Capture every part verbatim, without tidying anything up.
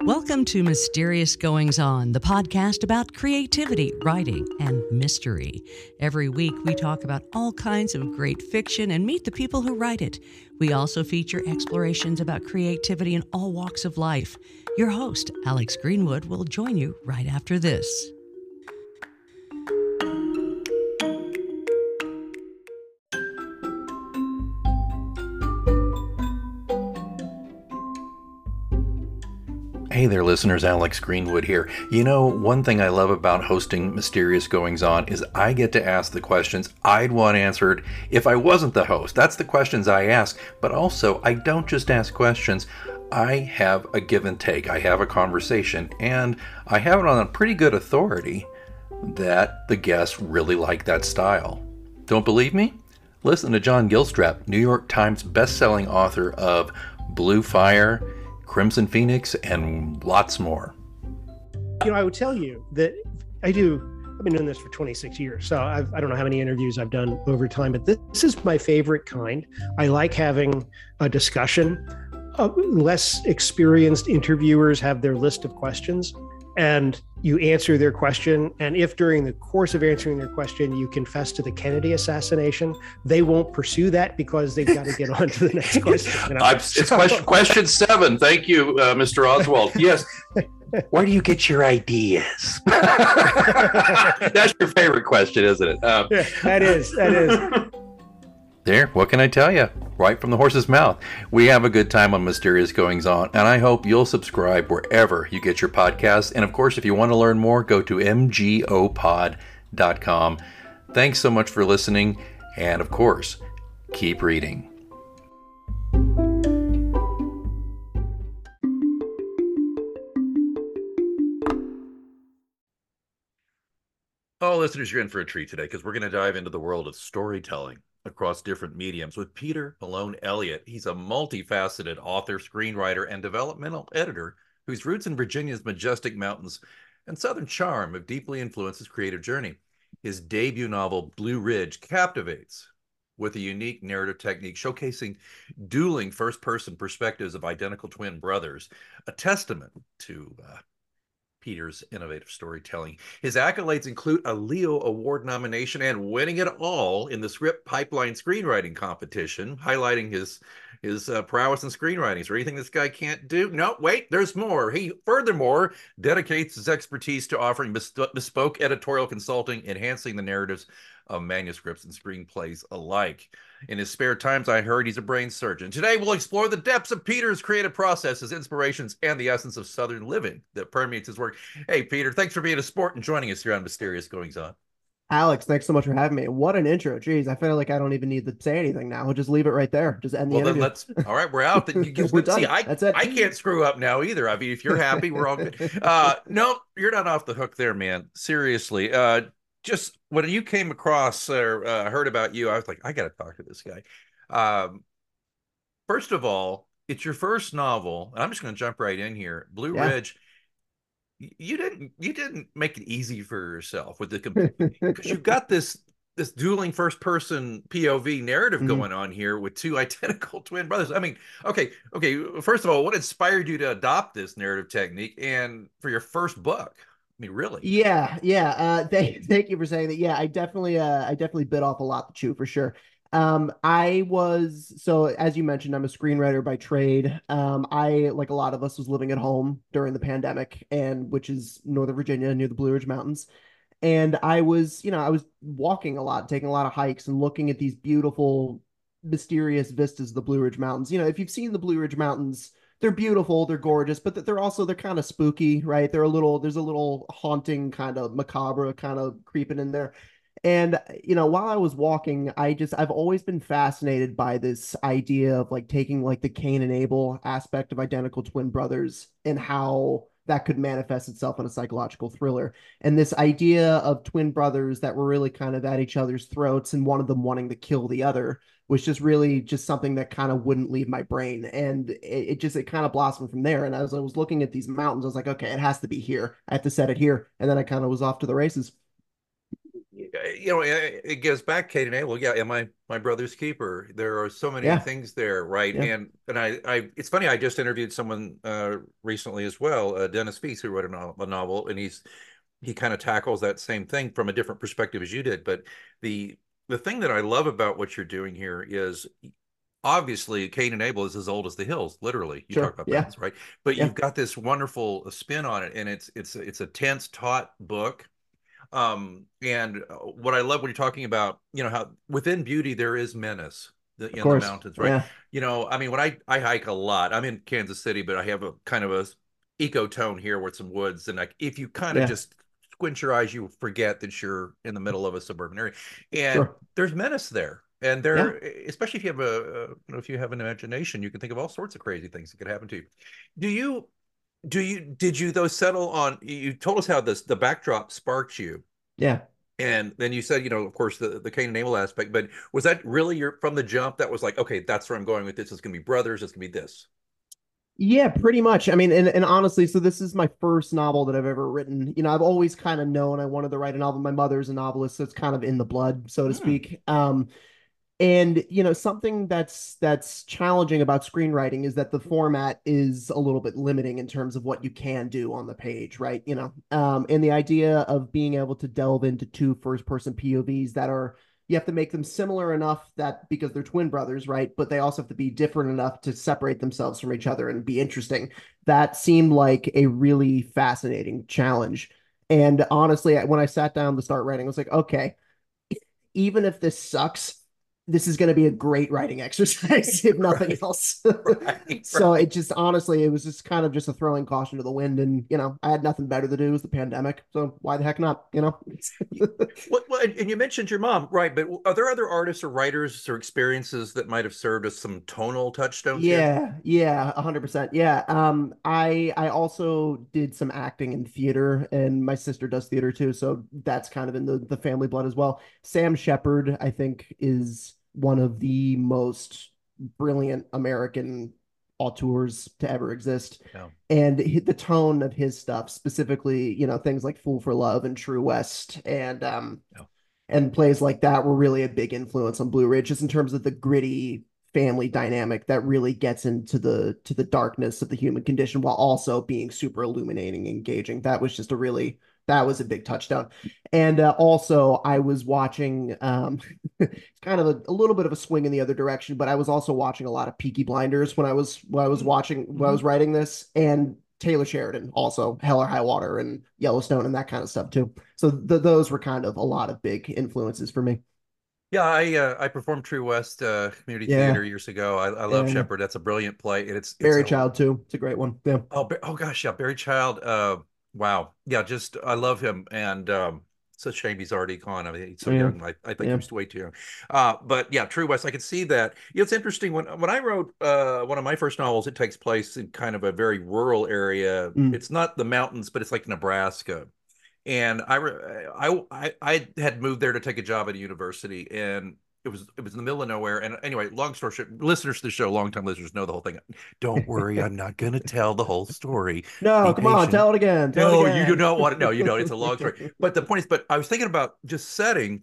Welcome to Mysterious Goings On, the podcast about creativity, writing, and mystery. Every week, we talk about all kinds of great fiction and meet the people who write it. We also feature explorations about creativity in all walks of life. Your host, Alex Greenwood, will join you right after this. Hey there, listeners. Alex Greenwood here. You know, one thing I love about hosting Mysterious Goings On is I get to ask the questions I'd want answered if I wasn't the host. That's the questions I ask. But also, I don't just ask questions. I have a give and take. I have a conversation, and I have it on a pretty good authority that the guests really like that style. Don't believe me? Listen to John Gilstrap, New York Times bestselling author of Blue Fire, Crimson Phoenix, and lots more. You know, I would tell you that I do, I've been doing this for twenty-six years, so I've, I don't know how many interviews I've done over time, but this, this is my favorite kind. I like having a discussion. Uh, less experienced interviewers have their list of questions, and you answer their question. And if during the course of answering their question, you confess to the Kennedy assassination, they won't pursue that because they've got to get on to the next question. You know? It's question, question seven. Thank you, uh, Mister Oswald. Yes. Where do you get your ideas? That's your favorite question, isn't it? Um, yeah, that is. That is. There, what can I tell you? Right from the horse's mouth. We have a good time on Mysterious Goings On, and I hope you'll subscribe wherever you get your podcasts. And of course, if you want to learn more, go to m g o pod dot com. Thanks so much for listening, and of course, keep reading. Oh, listeners, you're in for a treat today because we're going to dive into the world of storytelling across different mediums with Peter Malone Elliott. He's a multifaceted author, screenwriter, and developmental editor whose roots in Virginia's majestic mountains and southern charm have deeply influenced his creative journey. His debut novel, Blue Ridge, captivates with a unique narrative technique showcasing dueling first-person perspectives of identical twin brothers, a testament to uh, Peter's innovative storytelling. His accolades include a Leo Award nomination and winning it all in the Script Pipeline screenwriting competition, highlighting his his uh, prowess in screenwriting. Is there anything this guy can't do? No, wait, there's more. He furthermore dedicates his expertise to offering bespoke editorial consulting, enhancing the narratives of manuscripts and screenplays alike. In his spare times, I heard he's a brain surgeon. Today, we'll explore the depths of Peter's creative process, his inspirations, and the essence of Southern living that permeates his work. Hey, Peter, thanks for being a sport and joining us here on Mysterious Goings On. Alex, thanks so much for having me. What an intro. Jeez, I feel like I don't even need to say anything now. We'll just leave it right there. Just end the well, interview. Well, then let's, all right, we're out. Then you we're done. See, I, That's it. I can't screw up now either. I mean, if you're happy, we're all good. Uh, no, you're not off the hook there, man. Seriously. Uh, just when you came across or uh, heard about you, I was like, I got to talk to this guy. Um, first of all, it's your first novel, and I'm just going to jump right in here. Blue yeah. Ridge. You didn't you didn't make it easy for yourself with the because you've got this this dueling first person P O V narrative mm-hmm. going on here with two identical twin brothers. I mean, okay, okay. First of all, what inspired you to adopt this narrative technique and for your first book? I mean, really? Yeah, yeah. Uh, thank thank you for saying that. Yeah, I definitely uh, I definitely bit off a lot to chew for sure. Um, I was, so as you mentioned, I'm a screenwriter by trade. Um, I, like a lot of us, was living at home during the pandemic, and which is Northern Virginia near the Blue Ridge Mountains. And I was, you know, I was walking a lot, taking a lot of hikes and looking at these beautiful, mysterious vistas of the Blue Ridge Mountains. You know, if you've seen the Blue Ridge Mountains, they're beautiful, they're gorgeous, but they're also, they're kind of spooky, right? They're a little, there's a little haunting kind of macabre kind of creeping in there. And, you know, while I was walking, I just, I've always been fascinated by this idea of like taking like the Cain and Abel aspect of identical twin brothers and how that could manifest itself in a psychological thriller. And this idea of twin brothers that were really kind of at each other's throats and one of them wanting to kill the other was just really just something that kind of wouldn't leave my brain. And it, it just, it kind of blossomed from there. And as I was looking at these mountains, I was like, okay, it has to be here. I have to set it here. And then I kind of was off to the races. you know, it, it goes back, Kate and Abel. Yeah, and my my brother's keeper. There are so many Yeah, things there, right? yeah. And and I, I it's funny. I just interviewed someone uh, recently as well, uh, Dennis Feast, who wrote a novel, a novel, and he's he kind of tackles that same thing from a different perspective as you did. But the the thing that I love about what you're doing here is obviously Cain and Abel is as old as the hills, literally. You talk Sure. about Yeah, mountains, right? But yeah. you've got this wonderful spin on it, and it's it's it's a tense, taut book. Um, and uh, what I love when you're talking about, you know, how within beauty there is menace Of in the course. mountains, right? Yeah. You know, I mean, when I I hike a lot, I'm in Kansas City, but I have a kind of a eco tone here with some woods, and like if you kind of Yeah. just squint your eyes, you forget that you're in the middle of a suburban area, and Sure. there's menace there. And Yeah. there, especially if you have a, a, you know, if you have an imagination, you can think of all sorts of crazy things that could happen to you. Do you, do you, did you though settle on? You told us how this the backdrop sparked you, Yeah. and then you said, you know, of course, the the Cain and Abel aspect. But was that really your from the jump? That was like, okay, that's where I'm going with this. It's going to be brothers. It's going to be this. Yeah, pretty much. I mean, and, and honestly, so this is my first novel that I've ever written. You know, I've always kind of known I wanted to write a novel. My mother's a novelist, so it's kind of in the blood, so to Hmm. speak. Um, and you know, something that's that's challenging about screenwriting is that the format is a little bit limiting in terms of what you can do on the page, right? You know, um, and the idea of being able to delve into two first person P O Vs that are you have to make them similar enough that because they're twin brothers, right? But they also have to be different enough to separate themselves from each other and be interesting. That seemed like a really fascinating challenge. And honestly, when I sat down to start writing, I was like, okay, even if this sucks, this is going to be a great writing exercise, if nothing Right. else. Right. So Right. it just honestly, it was just kind of just a throwing caution to the wind. And, you know, I had nothing better to do. It was the pandemic. So why the heck not? You know? Well, well, and you mentioned your mom, right? But are there other artists or writers or experiences that might have served as some tonal touchstones here? Yeah, yeah, a hundred percent. Yeah. Um, I I also did some acting in theater, and my sister does theater too, so that's kind of in the the family blood as well. Sam Shepard, I think, is one of the most brilliant American auteurs to ever exist. Yeah. And hi- the tone of his stuff, specifically, you know, things like Fool for Love and True West and um Yeah. and plays like that were really a big influence on Blue Ridge, just in terms of the gritty family dynamic that really gets into the to the darkness of the human condition while also being super illuminating, engaging. That was just a really that was a big touchdown. And uh, also, I was watching. Um, it's kind of a, a little bit of a swing in the other direction, but I was also watching a lot of Peaky Blinders when I was when I was watching when I Mm-hmm. was writing this, and Taylor Sheridan also Hell or High Water and Yellowstone and that kind of stuff too. So th those were kind of a lot of big influences for me. Yeah, I uh, I performed True West uh, Community Theater Yeah, years ago. I, I love yeah. Shepherd. That's a brilliant play, and it's it's Fairy a Child too. It's a great one. Yeah, oh oh gosh, yeah, Barry Child. Uh, wow, yeah, just I love him, and um, it's a shame he's already gone. I mean, he's so yeah, young. I, I think he yeah. was way too young. Uh, but yeah, True West. I could see that. You know, it's interesting when when I wrote uh, one of my first novels. It takes place in kind of a very rural area. Mm, It's not the mountains, but it's like Nebraska. And I, I, I, I had moved there to take a job at a university, and it was it was in the middle of nowhere. And anyway, long story short, listeners to the show, longtime listeners know the whole thing. Don't worry, I'm not going to tell the whole story. no, Be come on, patient. tell it again. Tell it No, you do again. not want to. No, you don't. It's a long story. But the point is, but I was thinking about just setting.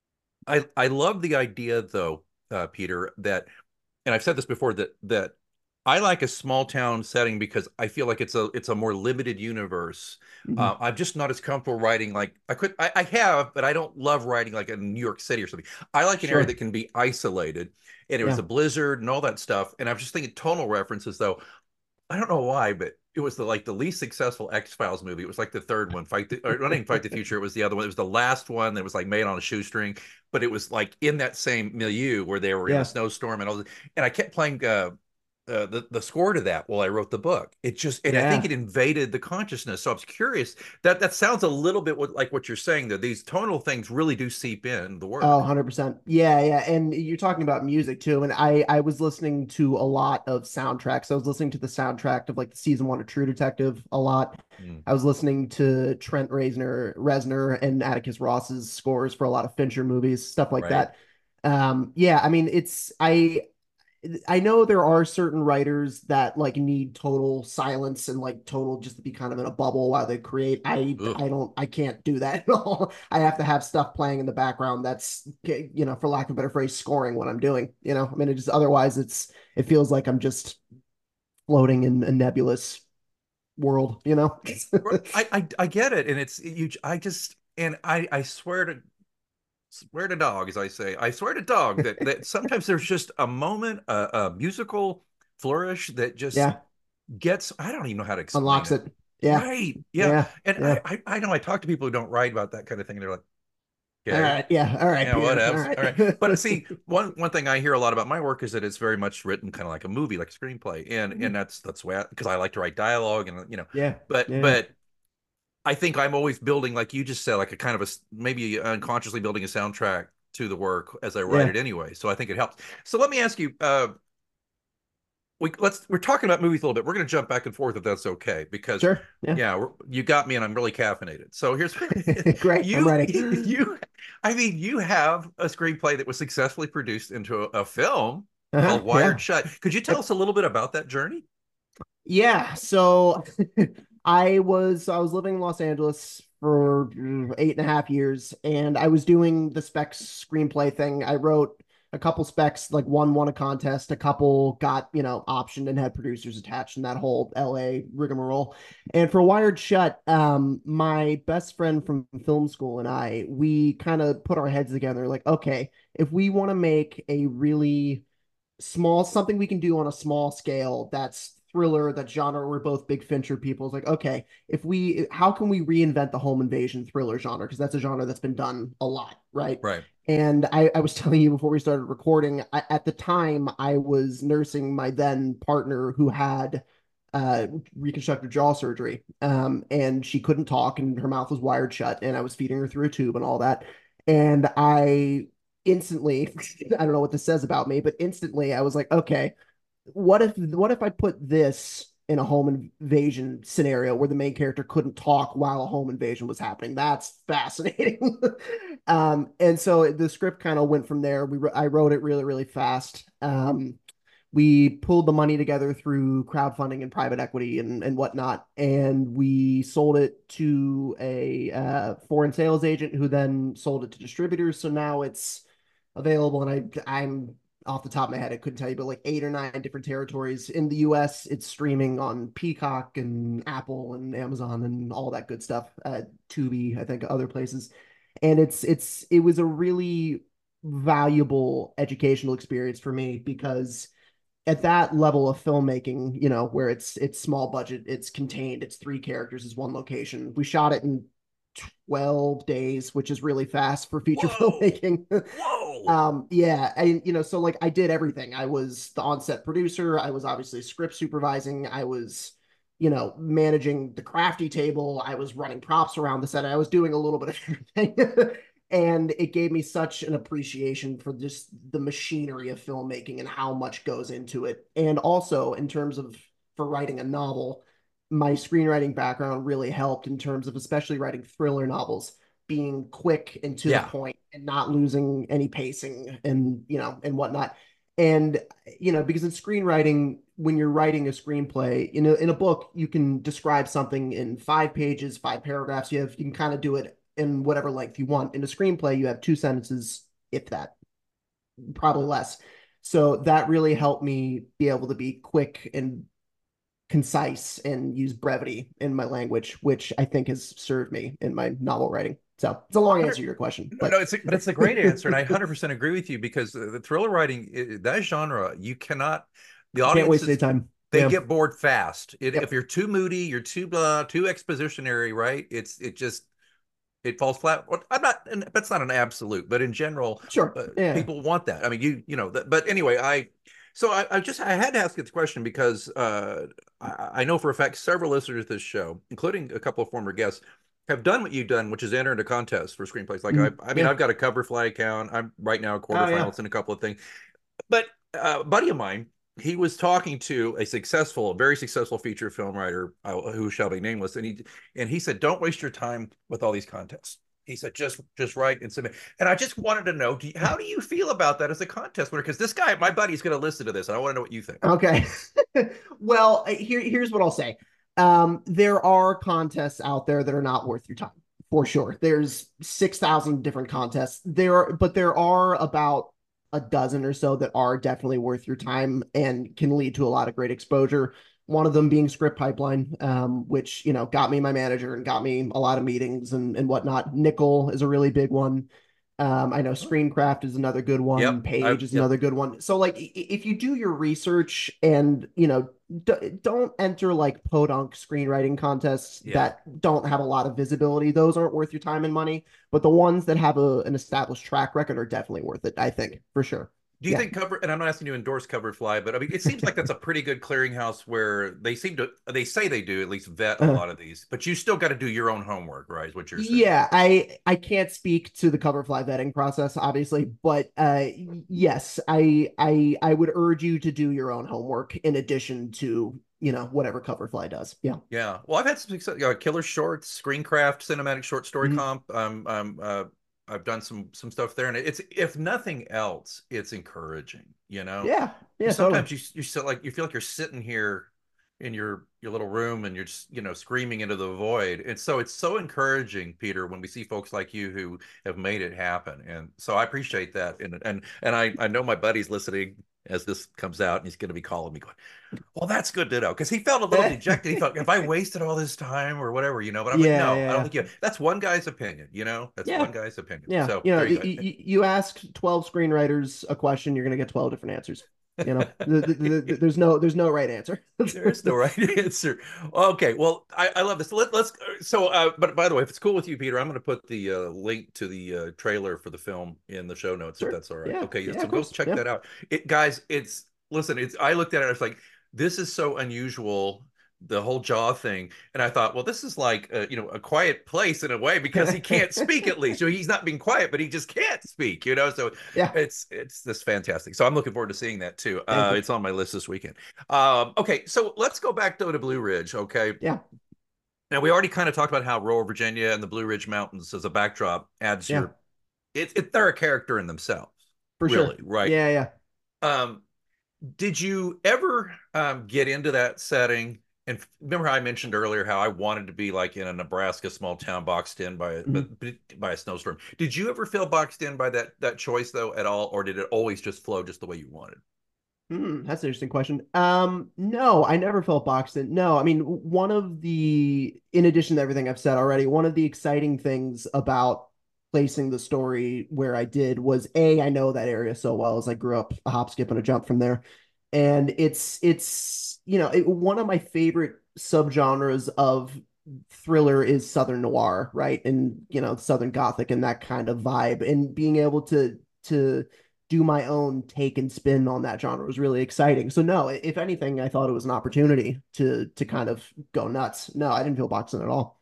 I I love the idea though, uh, Peter, that and I've said this before that that I like a small town setting because I feel like it's a it's a more limited universe. Uh, Mhm. I'm just not as comfortable writing like I could I, I have, but I don't love writing like in New York City or something. I like an area that Sure. can be isolated, and it was Yeah. a blizzard and all that stuff. And I was just thinking tonal references though. I don't know why, but it was the like the least successful X-Files movie. It was like the third one, Fight the or not even Fight the Future. It was the other one. It was the last one that was like made on a shoestring, but it was like in that same milieu where they were in a Yeah. snowstorm and all this. And I kept playing uh, uh, the the score to that while I wrote the book. It just and I think Yeah. it invaded the consciousness. So I was curious. That that sounds a little bit what, like what you're saying. That these tonal things really do seep in the Oh, work. one hundred percent. Yeah, yeah. And you're talking about music too. And I I was listening to a lot of soundtracks. I was listening to the soundtrack of like the season one of True Detective a lot. Mm, I was listening to Trent Reznor, Reznor and Atticus Ross's scores for a lot of Fincher movies, stuff like right. that. Um, yeah, I mean, it's I I know there are certain writers that like need total silence and like total just to be kind of in a bubble while they create. I Ugh. I don't I can't do that at all. I have to have stuff playing in the background that's, you know, for lack of a better phrase, scoring what I'm doing. You know, I mean, it just otherwise it's it feels like I'm just floating in a nebulous world, you know? I, I I get it, and it's you. I just and I I swear to swear to dog, as I say, I swear to dog that that sometimes there's just a moment, a, a musical flourish that just Yeah, gets. I don't even know how to explain unlocks it. it. Yeah, Right? Yeah. yeah, And yeah. I I, I know I talk to people who don't write about that kind of thing, and they're like, All okay. right, yeah, all right, Yeah, Peter. All whatevs. right. All right. But see, one one thing I hear a lot about my work is that it's very much written kind of like a movie, like a screenplay. And and that's that's why because I, I like to write dialogue and you know, Yeah, but yeah, but I think I'm always building, like you just said, like a kind of a maybe unconsciously building a soundtrack to the work as I write yeah. it anyway. So I think it helps. So let me ask you, uh, we let's we're talking about movies a little bit. We're going to jump back and forth if that's okay, because Sure. Yeah. yeah, we're, you got me, and I'm really caffeinated. So here's Great. I'm you ready. you, I mean, you have a screenplay that was successfully produced into a, a film Uh-huh. called Wired Yeah. Shut. Could you tell us a little bit about that journey? Yeah. So I was I was living in Los Angeles for mm, eight and a half years, and I was doing the specs screenplay thing. I wrote a couple specs, like one won a contest, a couple got, you know, optioned and had producers attached, and that whole L A rigmarole. And for Wired Shut, um, my best friend from film school and I, we kind of put our heads together, like, okay, if we want to make a really small something we can do on a small scale that's thriller, that genre. We're both big Fincher people. It's like, okay, if we how can we reinvent the home invasion thriller genre, because that's a genre that's been done a lot, right? Right. And I, I was telling you before we started recording, I, at the time I was nursing my then partner who had uh reconstructive jaw surgery, um and she couldn't talk and her mouth was wired shut, and I was feeding her through a tube and all that. And I instantly I don't know what this says about me, but instantly I was like, okay, what if what if I put this in a home invasion scenario where the main character couldn't talk while a home invasion was happening? That's fascinating. um, and so the script kind of went from there. We I wrote it really really fast. Um, we pulled the money together through crowdfunding and private equity and, and whatnot, and we sold it to a uh, foreign sales agent who then sold it to distributors. So now it's available, and I I'm off the top of my head, I couldn't tell you, but like eight or nine different territories in the U S. It's streaming on Peacock and Apple and Amazon and all that good stuff. Uh, Tubi, I think, other places, and it's it's it was a really valuable educational experience for me, because at that level of filmmaking, you know, where it's it's small budget, it's contained, it's three characters, is one location. We shot it in twelve days, which is really fast for feature Whoa. filmmaking. Whoa. um, yeah, and you know, so like I did everything. I was the on-set producer, I was obviously script supervising, I was, you know, managing the crafty table, I was running props around the set, I was doing a little bit of everything. And it gave me such an appreciation for just the machinery of filmmaking and how much goes into it. And also in terms of for writing a novel, my screenwriting background really helped in terms of especially writing thriller novels, being quick and to the Yeah. point and not losing any pacing and, you know, and whatnot. And, you know, because in screenwriting, when you're writing a screenplay, in a, in a book, you can describe something in five pages, five paragraphs. You have, you can kind of do it in whatever length you want. In a screenplay, you have two sentences, if that, probably less. So that really helped me be able to be quick and concise and use brevity in my language, which I think has served me in my novel writing. So it's a long answer to your question, No, but no, it's a, but it's a great answer, and I one hundred percent agree with you, because the, the thriller writing, that genre, you cannot. The can't waste any audiences, time. they Yeah. get bored fast. It, if Yep. you're too moody, you're too blah, too expositionary, right? It's it just it falls flat. Well, I'm not, and that's not an absolute, but in general, Sure. uh, Yeah. people want that. I mean, you you know, that, but anyway, I so I, I just I had to ask you this question because uh, I, I know for a fact several listeners to this show, including a couple of former guests, have done what you've done, which is enter into contests for screenplays. Like I, Mm, I mean, yeah. I've got a cover fly account. I'm right now a Oh, yeah. quarterfinals in a couple of things. But uh, a buddy of mine, he was talking to a successful, very successful feature film writer uh, who shall be nameless, and he and he said, "Don't waste your time with all these contests." He said, just just write and submit. And I just wanted to know, do you, how do you feel about that as a contest winner? Because this guy, my buddy's going to listen to this, and I want to know what you think. Okay. Well, here, here's what I'll say. Um, there are contests out there that are not worth your time, for sure. There's six thousand different contests. There are, but there are about a dozen or so that are definitely worth your time and can lead to a lot of great exposure. One of them being Script Pipeline, um, which, you know, got me my manager and got me a lot of meetings and, and whatnot. Nickel is a really big one. Um, I know Screencraft is another good one. Yep, Page I, is yep. another good one. So, like, if you do your research and, you know, d- don't enter like podunk screenwriting contests Yeah. that don't have a lot of visibility. Those aren't worth your time and money. But the ones that have a, an established track record are definitely worth it, I think, for sure. Do you Yeah. think cover, and I'm not asking you to endorse Coverfly, but I mean, it seems like that's a pretty good clearinghouse where they seem to, they say they do at least vet a Uh, lot of these, but you still got to do your own homework, right? Is what you're saying. Yeah, I I can't speak to the Coverfly vetting process, obviously, but uh, yes, I I I would urge you to do your own homework in addition to, you know, whatever Coverfly does. Yeah. Yeah. Well, I've had some success, uh, Killer Shorts, Screencraft, Cinematic Short Story Mhm. Comp. Um, um, uh, I've done some some stuff there, and it's, if nothing else, it's encouraging. You know, Yeah. Yeah, totally. sometimes you you feel like you feel like you're sitting here in your your little room and you're just, you know, screaming into the void. And so it's so encouraging, Peter, when we see folks like you who have made it happen. And so I appreciate that. And and and I I know my buddy's listening as this comes out, and he's going to be calling me going, well, that's good to know, because he felt a little dejected. He thought, if I wasted all this time or whatever, you know. But I'm like, Yeah, no, I yeah. don't think you. That's one guy's opinion, you know. That's Yeah. one guy's opinion. Yeah. So You know, there you you, go. you, you ask twelve screenwriters a question, you're going to get twelve different answers. You know, the, the, the, the- there's no there's no right answer. There is no right answer. Okay, well, I, I love this. Let, let's. So, uh, but by the way, if it's cool with you, Peter, I'm going to put the uh, link to the uh, trailer for the film in the show notes, if Sure. that's all right. Yeah. Okay, Yeah, so of go course. check Yeah. that out. It, guys, it's listen. It's I looked at it. I was like, this is so unusual. The whole jaw thing, and I thought, well, this is like a, you know, a quiet place in a way, because he can't speak, at least. So he's not being quiet, but he just can't speak, you know. So Yeah. it's it's this fantastic. So I'm looking forward to seeing that too. Thank Uh, you. it's on my list this weekend. Um, okay, so let's go back though to Blue Ridge. Okay. Yeah. Now we already kind of talked about how rural Virginia and the Blue Ridge Mountains as a backdrop adds Yeah. your. It, it they're a character in themselves, For really, sure. right? Yeah. Yeah. Um, did you ever um, get into that setting? And remember how I mentioned earlier how I wanted to be like in a Nebraska small town boxed in by a, Mhm. but by a snowstorm. Did you ever feel boxed in by that that choice though at all, or did it always just flow just the way you wanted? Hmm, that's an interesting question. Um, no, I never felt boxed in. No, I mean, one of the, in addition to everything I've said already, one of the exciting things about placing the story where I did was, A, I know that area so well, as I grew up a hop, skip, and a jump from there. And it's, it's, you know, it, one of my favorite subgenres of thriller is Southern noir, right? And, you know, Southern Gothic and that kind of vibe. And being able to, to, do my own take and spin on that genre was really exciting. So no, if anything, I thought it was an opportunity to to kind of go nuts. No, I didn't feel boxing at all.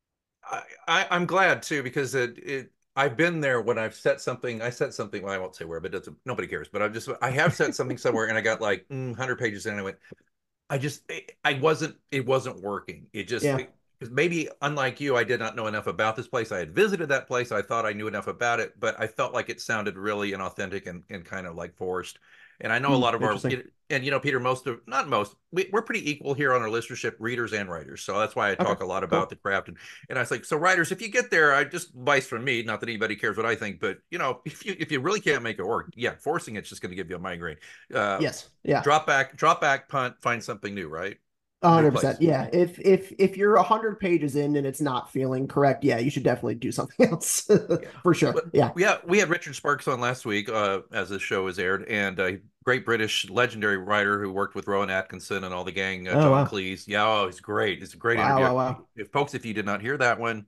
I, I I'm glad too, because it it I've been there when I've set something. I set something. Well, I won't say where, but it doesn't, nobody cares. But I've just I have set something somewhere, and I got like mm, one hundred pages in, and I went. I just I wasn't it wasn't working. It just Yeah. it, maybe unlike you, I did not know enough about this place. I had visited that place. I thought I knew enough about it, but I felt like it sounded really inauthentic and, and kind of like forced. And I know a Hmm, lot of our, interesting. and you know, Peter, most of, not most, we, we're pretty equal here on our listenership, readers and writers. So that's why I Okay, talk a lot about cool. the craft. And, and I was like, so writers, if you get there, I just advice from me, not that anybody cares what I think, but you know, if you, if you really can't make it work, yeah, forcing it's just going to give you a migraine. Uh, Yes. Yeah. drop back, drop back, punt, find something new, right? A New hundred place. percent. Yeah. If if if you're a hundred pages in and it's not feeling correct, yeah, you should definitely do something else for sure. But Yeah. yeah, we had Richard Sparks on last week, uh, as this show was aired, and a great British legendary writer who worked with Rowan Atkinson and all the gang, uh, Oh John wow. Cleese. Yeah, oh, he's great. It's a great Wow. interview. Wow. Wow. If folks, if you did not hear that one,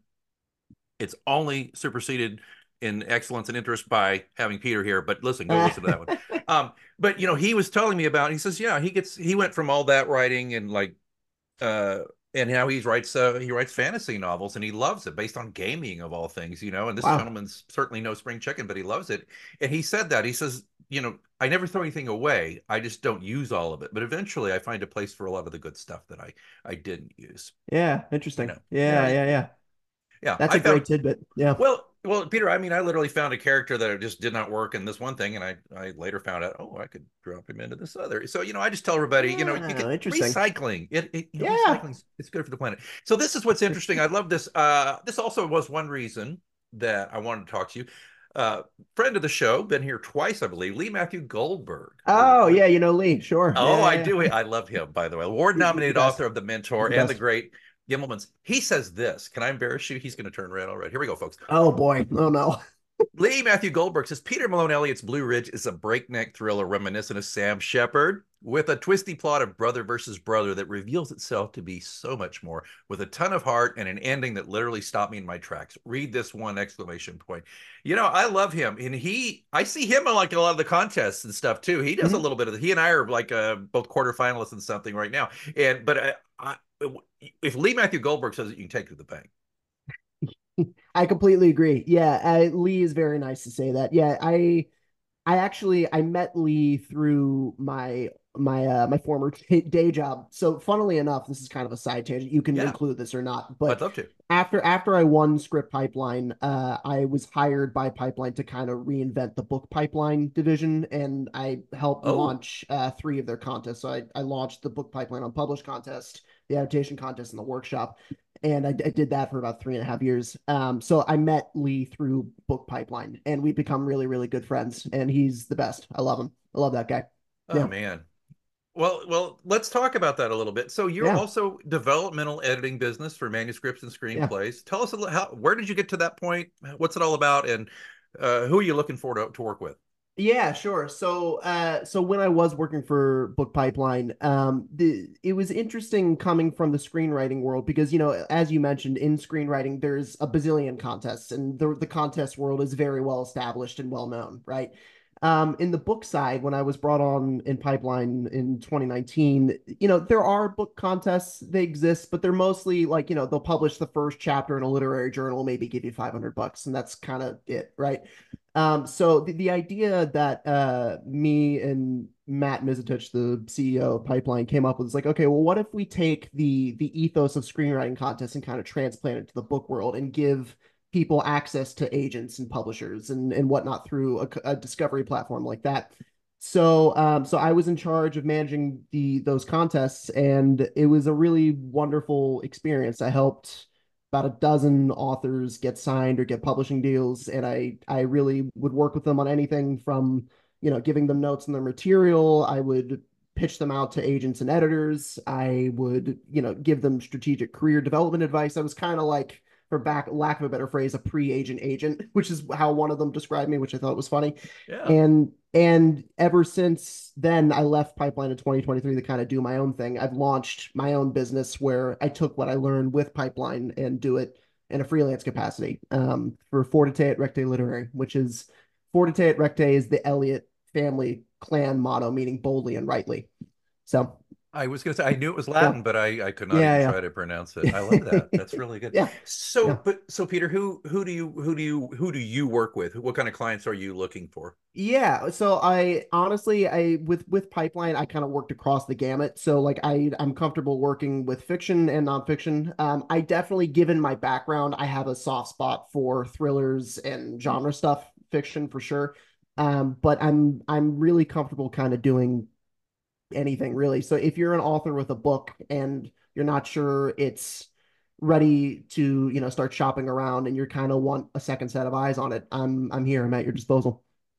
it's only superseded in excellence and interest by having Peter here. But listen, go listen to that one. Um, but you know, he was telling me about. He says, yeah, he gets he went from all that writing and like. Uh, and now he writes uh, he writes fantasy novels, and he loves it, based on gaming of all things, you know. And this Wow. gentleman's certainly no spring chicken, but he loves it. And he said that he says, you know, I never throw anything away. I just don't use all of it. But eventually, I find a place for a lot of the good stuff that I I didn't use. Yeah. You Interesting. know, Yeah. yeah. Yeah. Yeah. Yeah, That's I a great found tidbit. Yeah. well, well, Peter. I mean, I literally found a character that just did not work in this one thing, and I I later found out, oh, I could drop him into this other. So you know, I just tell everybody, you know, you Oh, get interesting. recycling. It, it you know, Yeah. recycling it's good for the planet. So this is what's interesting. I love this. Uh, this also was one reason that I wanted to talk to you. Uh, friend of the show, been here twice, I believe. Lee Matthew Goldberg. Oh, yeah, you know Lee. Sure. Oh, Yeah, I yeah, do. yeah. I love him, by the way. Award He- He's the nominated best. author of The He's Mentor the and The best. Great Gimmelmans. He says this. Can I embarrass you? He's going to turn red already. Here we go, folks. Oh boy. Oh no. Lee Matthew Goldberg says Peter Malone Elliott's Blue Ridge is a breakneck thriller reminiscent of Sam Shepard, with a twisty plot of brother versus brother that reveals itself to be so much more, with a ton of heart and an ending that literally stopped me in my tracks. Read this one exclamation point. You know, I love him, and he, I see him in like a lot of the contests and stuff too. He does a Mhm. little bit of. He and I are like uh, both quarterfinalists in something right now. And but I, I, if Lee Matthew Goldberg says it, you can take it to the bank. I completely agree. Yeah, uh, Lee is very nice to say that. Yeah, I I actually I met Lee through my my uh my former day job. So funnily enough, this is kind of a side tangent. You can Yeah, include this or not, I'd but love to. after after I won Script Pipeline, uh I was hired by Pipeline to kind of reinvent the book pipeline division, and I helped Oh, launch uh three of their contests. So I I launched the book pipeline unpublished contest, the adaptation contest, and the workshop. And I, I did that for about three and a half years. Um, so I met Lee through Book Pipeline, and we've become really, really good friends. And he's the best. I love him. I love that guy. oh Yeah, man. Well, well, let's talk about that a little bit. So you're yeah, also developmental editing business for manuscripts and yeah. screenplays. Tell us a little how where did you get to that point? What's it all about, and uh, who are you looking for to, to work with? Yeah, sure. So, uh, so when I was working for Book Pipeline, um, the it was interesting coming from the screenwriting world because, you know, as you mentioned, in screenwriting, there's a bazillion contests, and the the contest world is very well established and well known, right? Um, in the book side, when I was brought on in Pipeline in twenty nineteen, you know, there are book contests, they exist, but they're mostly like, you know, they'll publish the first chapter in a literary journal, maybe give you five hundred bucks, and that's kind of it, right? Um, so the, the idea that uh, me and Matt Mizitich, the C E O of Pipeline, came up with is like, okay, well, what if we take the the ethos of screenwriting contests and kind of transplant it to the book world and give people access to agents and publishers and and whatnot through a, a discovery platform like that. So, um, so I was in charge of managing the those contests, and it was a really wonderful experience. I helped about a dozen authors get signed or get publishing deals, and I I really would work with them on anything from, you know, giving them notes on their material. I would pitch them out to agents and editors. I would, you know, give them strategic career development advice. I was kind of like, for back lack of a better phrase, a pre-agent agent, which is how one of them described me, which I thought was funny. Yeah. And and ever since then, I left Pipeline in twenty twenty-three to kind of do my own thing. I've launched my own business where I took what I learned with Pipeline and do it in a freelance capacity, um, for Fortite et Recte Literary, which is Fortite et Recte is the Elliott family clan motto, meaning boldly and rightly. So I was going to say I knew it was yeah, Latin, but I I could not even yeah, try to pronounce it. I love that. That's really good. yeah, So, yeah. but so Peter, who who do you who do you who do you work with? What kind of clients are you looking for? Yeah, so I honestly, I with with Pipeline, I kind of worked across the gamut. So like I I'm comfortable working with fiction and nonfiction. Um, I definitely, given my background, I have a soft spot for thrillers and genre stuff, fiction for sure. Um, but I'm I'm really comfortable kind of doing anything really. So if you're an author with a book and you're not sure it's ready to, you know, start shopping around and you kind of want a second set of eyes on it, I'm I'm here. I'm at your disposal.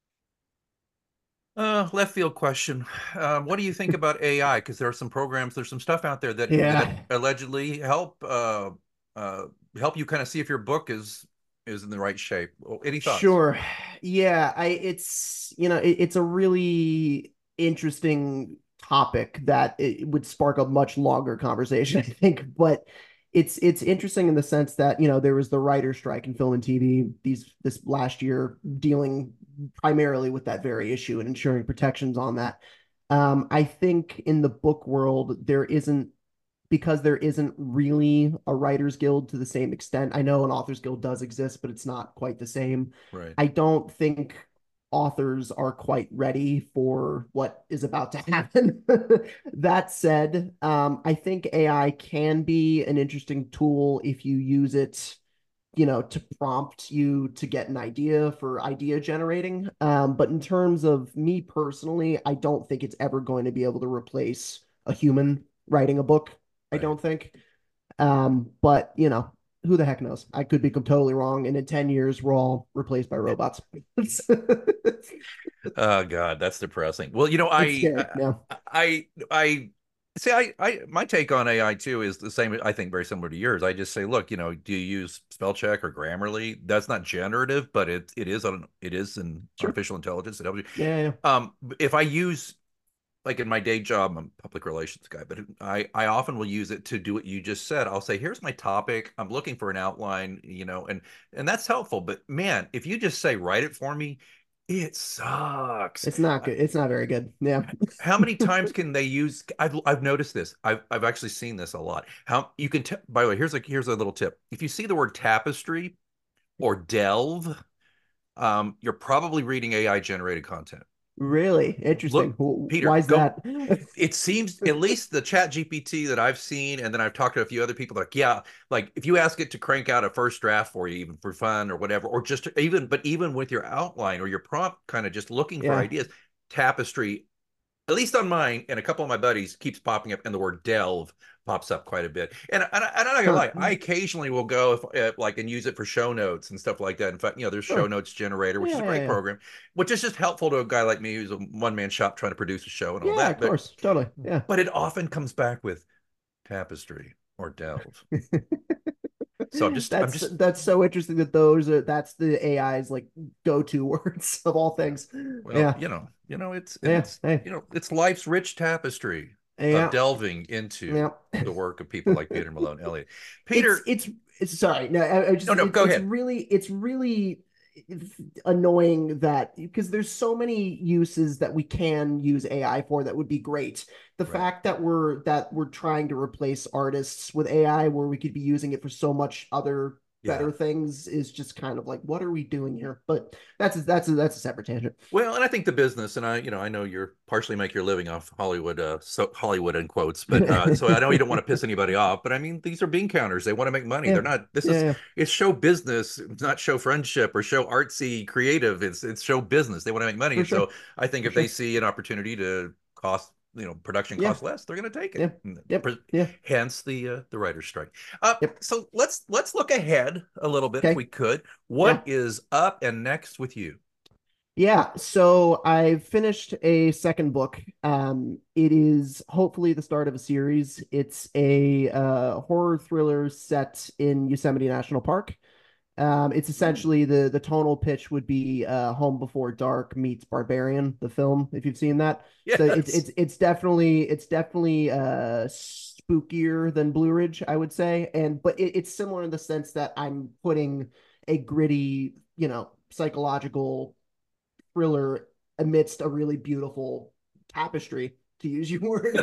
Uh, left field question. Um, what do you think about A I? Because there are some programs, there's some stuff out there that that Yeah. allegedly help uh uh help you kind of see if your book is is in the right shape. Well, any thoughts? Sure. Yeah, I it's you know, it, it's a really interesting topic that it would spark a much longer conversation, I think, but it's it's interesting in the sense that, you know, there was the writer strike in film and T V these this last year, dealing primarily with that very issue and ensuring protections on that. Um, I think in the book world, there isn't, because there isn't really a writers guild to the same extent. I know an authors guild does exist, but it's not quite the same. Right. I don't think authors are quite ready for what is about to happen. That said, um, I think A I can be an interesting tool if you use it you know, to prompt you to get an idea for idea generating. Um, but in terms of me personally, I don't think it's ever going to be able to replace a human writing a book. I Right. don't think. Um, but you know, who the heck knows? I could be totally wrong, and in ten years, we're all replaced by robots. Oh God, that's depressing. Well, you know, It's I, scary. Yeah. I, I, I see. I, I, my take on A I too is the same. I think very similar to yours. I just say, look, you know, do you use spell check or Grammarly? That's not generative, but it, it is on, it is an Sure. artificial intelligence. It helps you. Yeah, yeah. Um, if I use like in my day job, I'm a public relations guy, but I, I often will use it to do what you just said. I'll say, here's my topic. I'm looking for an outline, you know, and and that's helpful. But man, if you just say, write it for me, it sucks. It's not Uh, good. It's not very good. Yeah. How many times can they use? I've I've noticed this. I've I've actually seen this a lot. How you can t by the way, here's a here's a little tip. If you see the word tapestry or delve, um, you're probably reading A I generated content. Really interesting. Look, Wh- Peter, Why is go. that? It seems at least the chat G P T that I've seen, and then I've talked to a few other people like, yeah, like if you ask it to crank out a first draft for you, even for fun or whatever, or just to, even, but even with your outline or your prompt, kind of just looking for Yeah. ideas, tapestry, at least on mine and a couple of my buddies, keeps popping up, and the word delve pops up quite a bit. And, and, I, and I'm not gonna Huh. lie, I occasionally will go if, uh, like and use it for show notes and stuff like that. In fact, you know, there's Show Sure. Notes Generator, which is Yeah, a yeah, great yeah. program, which is just helpful to a guy like me who's a one man shop trying to produce a show and all Yeah, of that. But course. Totally. Yeah. but it often comes back with tapestry or delve. So I'm just I'm That's just that's so interesting that those are that's the A I's like go-to words of all yeah. things. Well, Yeah. you know, you know, it's and Yeah. it's Hey. you know, it's life's rich tapestry of Yeah. delving into Yeah. the work of people like Peter Malone Elliott. It's Peter, it's it's sorry. No, I, I no, just no, it, go it's ahead. really it's really annoying that because there's so many uses that we can use A I for that would be great. The Right. fact that we're that we're trying to replace artists with A I where we could be using it for so much other Yeah. better things is just kind of like what are we doing here? But that's a, that's a, that's a separate tangent. Well, and I think the business, and I, you know, I know you're partially make your living off Hollywood, uh, so Hollywood in quotes, but uh, so I know you don't want to piss anybody off, but I mean, these are bean counters. They want to make money. Yeah. They're not. This Yeah, is yeah, it's show business, it's not show friendship or show artsy creative. It's it's show business. They want to make money, for and sure. so I think For if they sure. see an opportunity to cost, you know, production Yeah. costs less, they're going to take it. Yeah. Yep. Yeah. Hence the uh, the writer's strike. Uh, Yep. so let's let's look ahead a little bit if Okay. we could. What Yeah. is up and next with you? Yeah, so I've finished a second book. Um, it is hopefully the start of a series. It's a uh, horror thriller set in Yosemite National Park. Um, it's essentially the the tonal pitch would be uh, Home Before Dark meets Barbarian, the film, if you've seen that. So it's Yes. it's it's definitely it's definitely uh spookier than Blue Ridge, I would say. And but it, it's similar in the sense that I'm putting a gritty, you know, psychological thriller amidst a really beautiful tapestry, to use your word.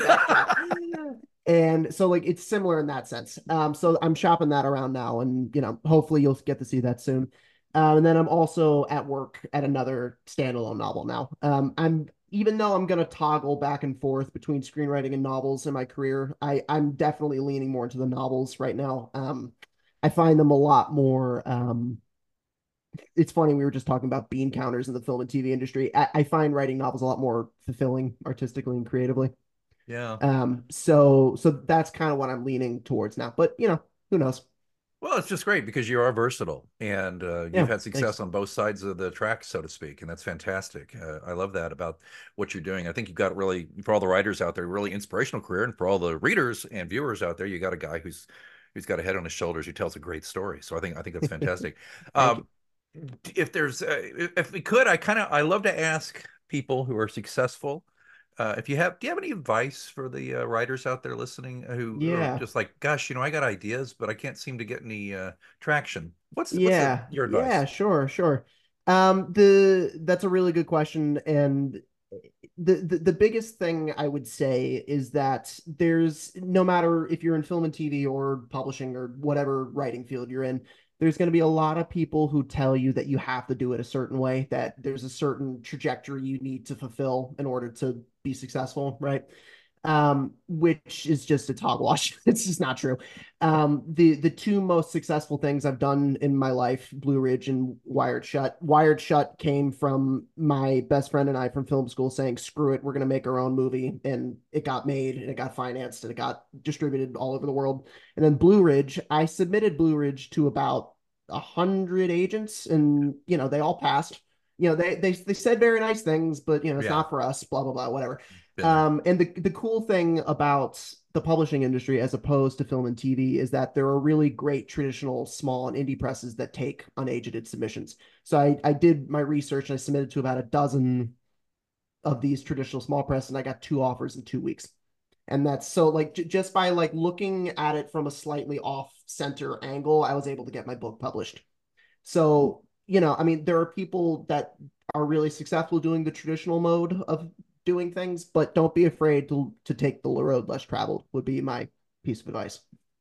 And so like it's similar in that sense. Um, so I'm shopping that around now, and you know, hopefully you'll get to see that soon. Um, and then I'm also at work at another standalone novel now. Um, I'm even though I'm gonna toggle back and forth between screenwriting and novels in my career, I I'm definitely leaning more into the novels right now. Um, I find them a lot more um it's funny we were just talking about bean counters in the film and T V industry. I, I find writing novels a lot more fulfilling artistically and creatively. Yeah. Um, so so that's kind of what I'm leaning towards now. But you know, who knows? Well, it's just great because you are versatile and uh, you've Yeah, had success thanks. on both sides of the track, so to speak, and that's fantastic. Uh, I love that about what you're doing. I think you've got really, for all the writers out there, really inspirational career, and for all the readers and viewers out there, you got a guy who's who's got a head on his shoulders who tells a great story. So I think I think that's fantastic. Thank Um, you. if there's, uh, if we could, I kind of I love to ask people who are successful. Uh, if you have, do you have any advice for the uh, writers out there listening who are Yeah. just like, gosh, you know, I got ideas, but I can't seem to get any uh, traction? What's what's the, Yeah. your Yeah, advice? sure, sure. Um, the that's a really good question. And the, the the biggest thing I would say is that there's no matter if you're in film and T V or publishing or whatever writing field you're in, there's going to be a lot of people who tell you that you have to do it a certain way, that there's a certain trajectory you need to fulfill in order to be successful, right? um, which is just a hogwash. It's just not true. Um, the the two most successful things I've done in my life, Blue Ridge and Wired Shut. Wired Shut came from my best friend and I from film school saying, "Screw it, we're gonna make our own movie," and it got made and it got financed and it got distributed all over the world. And then Blue Ridge, I submitted Blue Ridge to about a hundred agents, and you know they all passed. You know they they they said very nice things, but you know it's Yeah. not for us. Blah blah blah, whatever. Been there. Um, and the the cool thing about the publishing industry as opposed to film and T V is that there are really great traditional small and indie presses that take unagented submissions. So I, I did my research and I submitted to about a dozen of these traditional small press, and I got two offers in two weeks. And that's so like j- just by like looking at it from a slightly off center angle, I was able to get my book published. So, you know, I mean, there are people that are really successful doing the traditional mode of doing things, but don't be afraid to to take the road less traveled would be my piece of advice.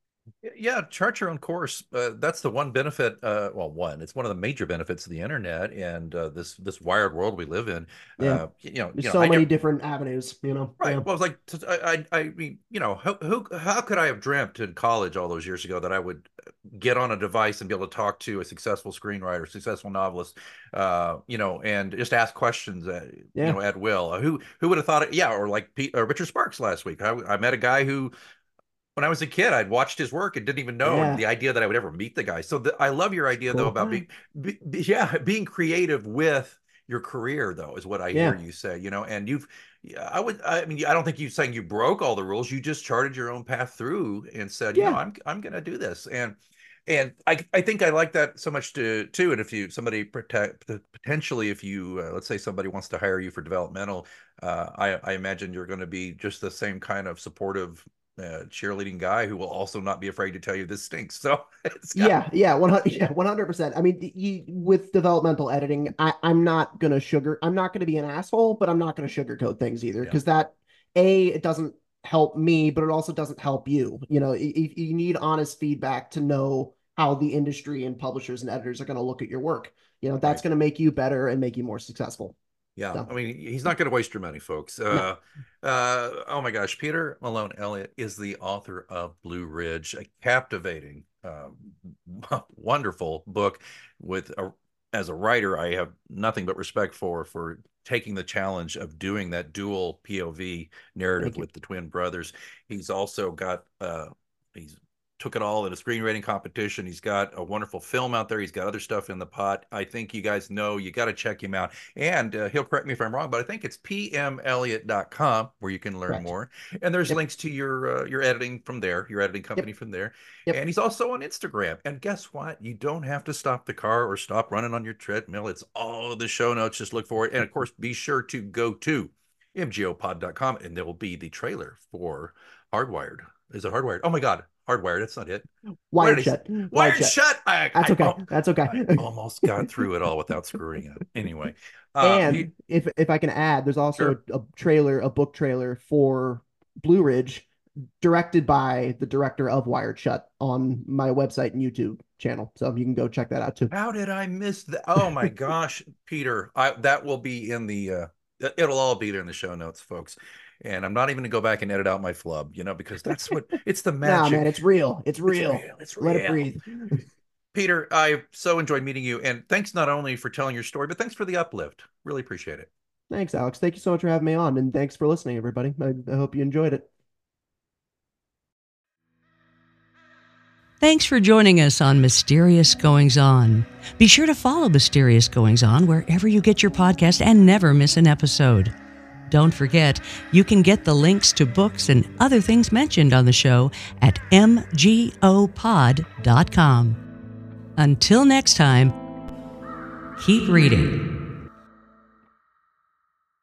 Yeah, chart your own course. Uh, that's the one benefit. Uh, well, one, it's one of the major benefits of the internet and uh, this this wired world we live in. Yeah, Uh, you know, there's you know, so I many never, different avenues, you know. right. Yeah. Well, it's like t- I, I, I mean, you know, who, who, how could I have dreamt in college all those years ago that I would get on a device and be able to talk to a successful screenwriter, successful novelist, uh, you know, and just ask questions, uh, Yeah. you know, at will. Uh, who, who would have thought it? Yeah, or like Pete, or Richard Sparks last week. I, I met a guy who when I was a kid, I'd watched his work and didn't even know Yeah. the idea that I would ever meet the guy. So the, I love your idea, though, Cool. about being, be, be- yeah, being creative with your career, though, is what I Yeah. hear you say, you know, and you've, yeah, I would, I mean, I don't think you're saying you broke all the rules. You just charted your own path through and said, you know, Yeah. I'm, I'm going to do this. And, and I, I think I like that so much to, too. And if you, somebody protect, potentially, if you, uh, let's say somebody wants to hire you for developmental, uh, I, I imagine you're going to be just the same kind of supportive uh, cheerleading guy who will also not be afraid to tell you this stinks. So it's got, Yeah, yeah, one hundred, yeah, one hundred percent. I mean, you, with developmental editing, I, I'm not gonna sugar, I'm not gonna be an asshole, but I'm not gonna sugarcoat things either, Yeah. because that, A, it doesn't help me, but it also doesn't help you. You know, you, you need honest feedback to know how the industry and publishers and editors are gonna look at your work. You know, that's Right. gonna make you better and make you more successful. Yeah, So, I mean, he's not going to waste your money, folks. Uh, uh, oh my gosh, Peter Malone Elliott is the author of Blue Ridge, a captivating, um, wonderful book. With a, as a writer, I have nothing but respect for for taking the challenge of doing that dual P O V narrative with the twin brothers. He's also got uh, he's took it all in a screenwriting competition. He's got a wonderful film out there. He's got other stuff in the pot. I think you guys know you got to check him out. And uh, he'll correct me if I'm wrong, but I think it's p m elliott dot com where you can learn Correct. more. And there's Yep. links to your uh, your editing from there, your editing company Yep. from there. Yep. And he's also on Instagram. And guess what? You don't have to stop the car or stop running on your treadmill. It's all the show notes. Just look for it. And of course, be sure to go to m g o pod dot com and there will be the trailer for Hardwired. Is it Hardwired? Oh my God. Hardwired. That's not it. Wired What shut. did I say? Wired Wired shut. shut. I, That's I, okay. oh, That's okay. I almost got through it all without screwing up. Anyway, uh, And he- if if I can add, there's also Sure. a, a trailer, a book trailer for Blue Ridge, directed by the director of Wired Shut on my website and YouTube channel. So you can go check that out too. how did I miss that? Oh my gosh, Peter, I, that will be in the. Uh, it'll all be there in the show notes, folks. And I'm not even gonna go back and edit out my flub, you know, because that's what it's the Nah, magic. man, it's real. It's It's real. real. It's Let real. it breathe. Peter, I so enjoyed meeting you, and thanks not only for telling your story, but thanks for the uplift. Really appreciate it. Thanks, Alex. Thank you so much for having me on, and thanks for listening, everybody. I, I hope you enjoyed it. Thanks for joining us on Mysterious Goings On. Be sure to follow Mysterious Goings On wherever you get your podcast and never miss an episode. Don't forget, you can get the links to books and other things mentioned on the show at m g o pod dot com. Until next time, keep reading.